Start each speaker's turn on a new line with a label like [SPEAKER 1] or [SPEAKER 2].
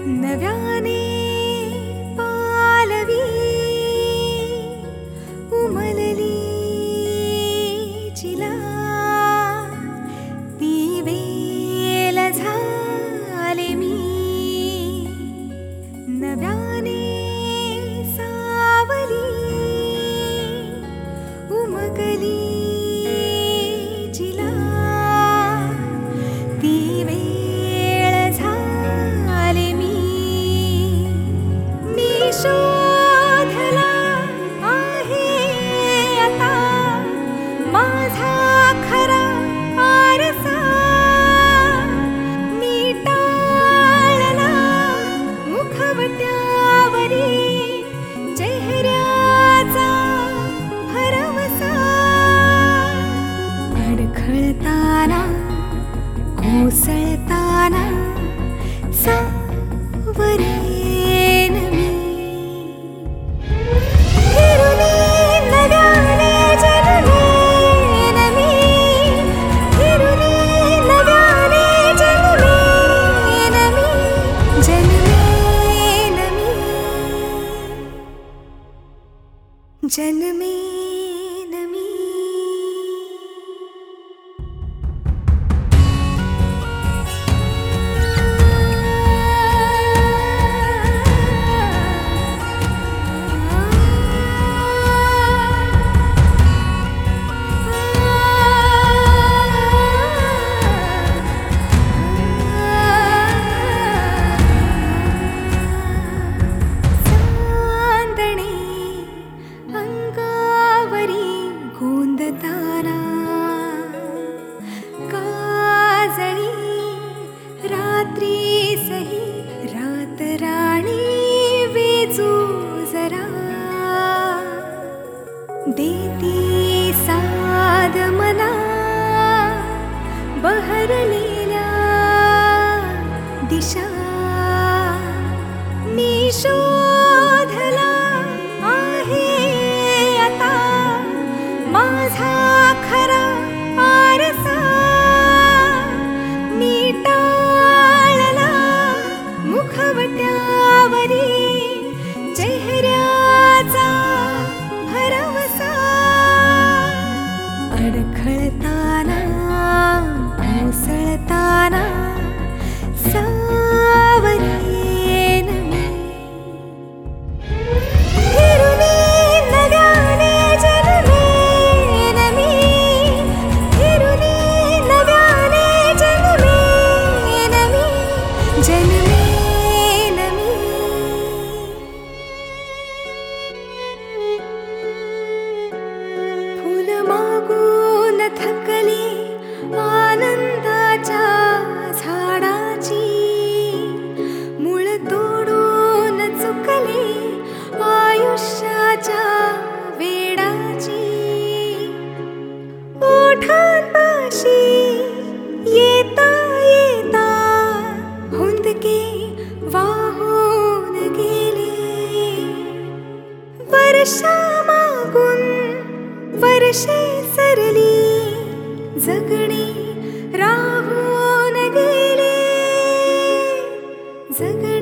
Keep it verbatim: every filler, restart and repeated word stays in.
[SPEAKER 1] नव्याने पालवी उमलली चिला ती वेल झाले मी नव्याने सावली उमगली चिला ती वेळ झाले मी मी शोधला आहे आता माझा खरा आरसा मी टाळला मुखवट्यावरी चेहऱ्याचा भरवसा अडखळताना कोसळताना सावरेन मी फिरुनी नव्याने जन्मेन मी फिरुनी नव्याने जन्मेन मी जन्मेन मी जन्मेन मी रात्री सही रात राणी वेचू जरा देती साद मना बहरलेल्या दिशा मी शोधला आहे आता माझा खरा आरसा मी टाळला मुखवट्यावरी चेहऱ्याचा भरवसा अडखळताना कोसळताना सावरेन मी फिरुनी नव्याने जन्मेन मी फिरुनी नव्याने जन्मेन मी जन्मेन मी फुल मागून थकली आनंदाच्या झाडाची मूळ तोडून चुकली आयुष्याच्या वेडाची ओठांपाशी येता येता हुंदके वाहून गेले वर्षा मागून वर्षे सरली जगणे राहून गेले जगणे